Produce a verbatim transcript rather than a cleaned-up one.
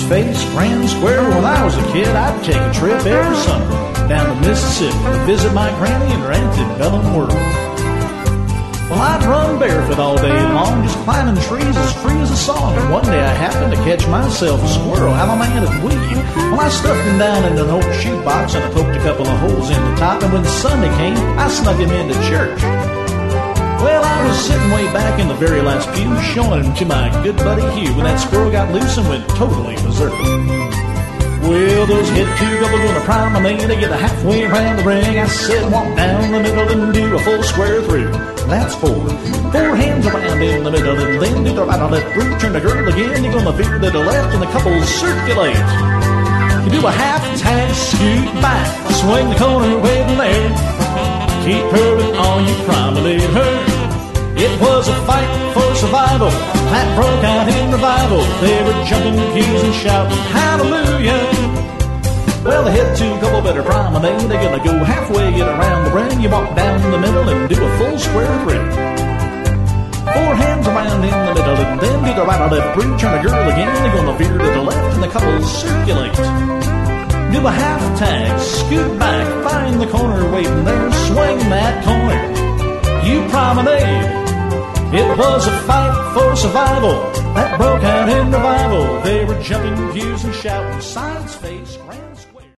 face, grand square. When I was a kid, I'd take a trip every summer down to Mississippi to visit my granny in her antebellum world. Well, I'd run barefoot all day long, just climbing trees as free as a song. And one day I happened to catch myself a squirrel. How a man had we? Well, I stuffed him down in an old shoebox and I poked a couple of holes in the top. And when Sunday came, I snuck him into church. Well, I was sitting way back in the very last pew, showing him to my good buddy Hugh, when that squirrel got loose and went totally berserk. Well, those head two couple gonna prime me to get halfway around the ring. I said, walk down the middle and do a full square through. That's four. Four hands around in the middle and then do the right on that through. Turn the girl again, you're gonna veer to the left and the couple circulate. You do a half tag, scoot back, swing the corner, waving there. Keep her with all you promenade her. It was a fight for survival that broke out in revival. They were jumping pews and shouting hallelujah. Well, the head two couple better promenade. They're gonna go halfway, get around the ring. You walk down the middle and do a full square through. Four hands around in the middle and then do the right or left through. Turn the girl again, they're gonna veer to the left and the couple circulate. Do a half tag, scoot back, find the corner waiting there. Swing that corner, you promenade. It was a fight for survival that broke out in revival. They were jumping pews and shouting, science face.